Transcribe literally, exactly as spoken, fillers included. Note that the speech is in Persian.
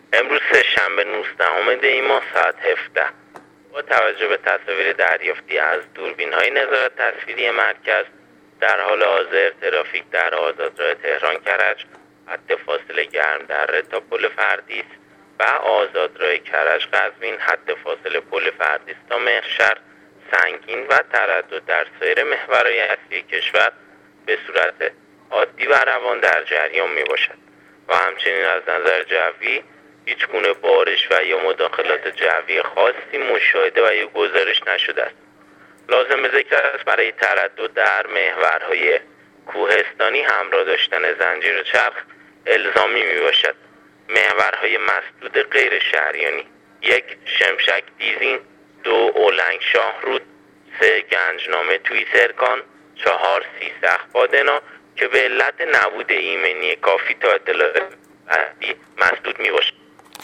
امروز سه‌شنبه نوزدهم دی ماه ساعت هفده با توجه به تصاویر دریافتی از دوربین‌های نظارت تصویری مرکز در حال حاضر ترافیک در آزادراه تهران کرج حد فاصله گرمدره تا پل فردیس و آزادراه کرج قزوین حد فاصله پل فردیس تا مهرشهر سنگین و تردد در سایر محورهای اصلی کشور به صورت عادی و روان در جریان می باشد و همچنین از نظر جوی هیچ گونه بارش و یا مداخلات جوی خاصی مشاهده و یا گزارش نشده است. لازم به ذکر است برای تردد در محورهای کوهستانی همراه داشتن زنجیر چرخ الزامی می باشد. محورهای مسدود غیر شهریانی: یک شمشک دیزین، دو اولنگ شاهرود، سه گنجنامه توی سرکان، چهار سیسخ بادنا که به علت نبود ایمنی کافی تا اطلاع بعدی مسدود می باشد.